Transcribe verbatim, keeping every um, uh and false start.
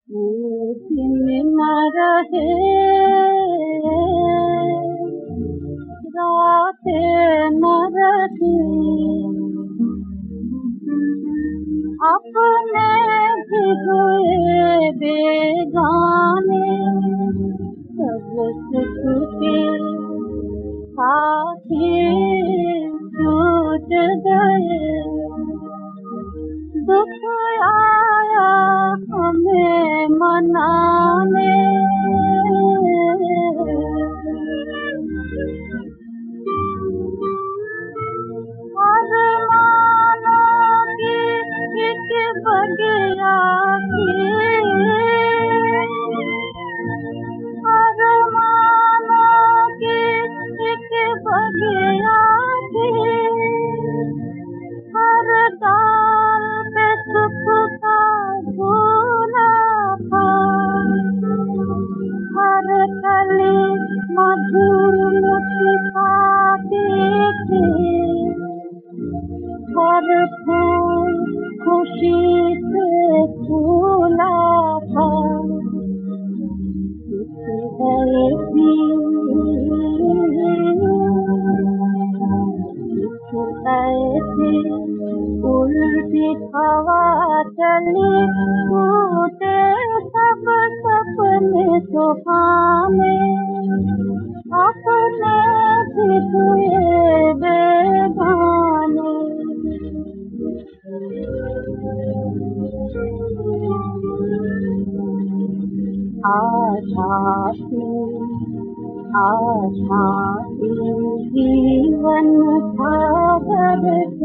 वो दिन न रहे रातें न रही, अपने भी हुए बेगाने, सब सुख के साथी छूट गए। दुख आया हमें मनाने, अरमानों की एक बगिया थी, अरमानों की एक बगिया थी, हर डाल पे सुख का झूला था, हर कली मधुर मुस्काती थी, हर फूल खुशी से फूला था। ऐसी ऐसी उल्टी हवा चली, टूटे सब सपने सुहाने, अपने भी हुए बेगाने। आशा थी आशा थी जीवन सागर